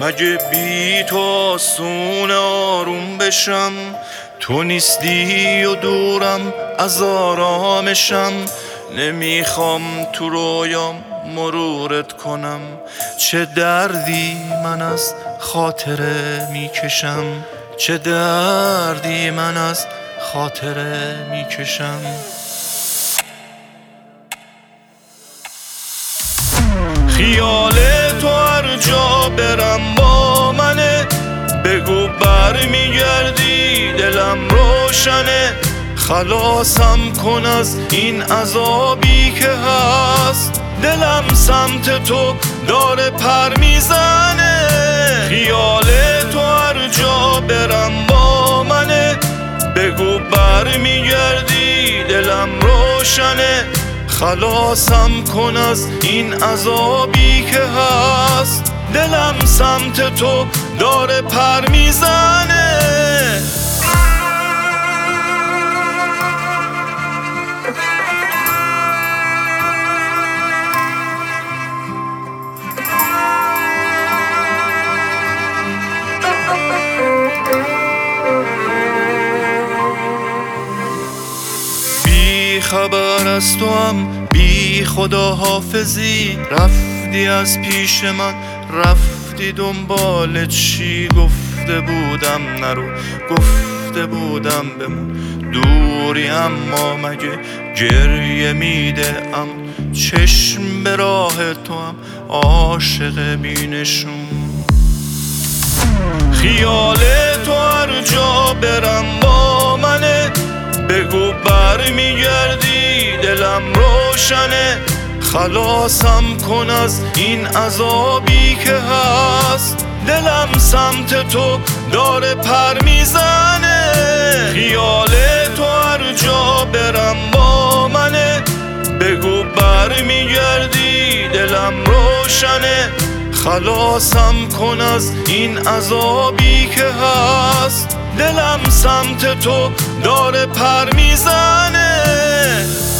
مگه بی تو آسون آروم بشم؟ تو نیستی و دورم از آرامشم، نمیخوام تو رویام مرورت کنم. چه دردی من از خاطره میکشم، چه دردی من از خاطره میکشم. خیال تو هر جا برم با منه، بگو بر میگردی دلم روشنه. خلاصم کن از این عذابی که هست، دلم سمت تو داره پر میزنه. خیال تو هر جا برم با منه، بگو بر میگردی دلم روشنه. خلاصم کن از این عذابی که هست، دلم سمت تو داره پر میزنه. بی خبر از تو هم بی خدا حافظی، رفتی از پیش من رفتی دنبال چی؟ گفته بودم نرو، گفته بودم بمون دوری، اما مگه گریه میده؟ چشم به راه تو هم عاشق بینشون. خیال تو هر جا برم با منه، بگو بر میگردی دلم روشنه. خلاصم کن از این عذابی که هست، دلم سمت تو داره پر میزنه. خیال تو هر جا برم با منه، بگو بر میگردی دلم روشنه. خلاصم کن از این عذابی که هست، دلم سمت تو داره پر میزنه.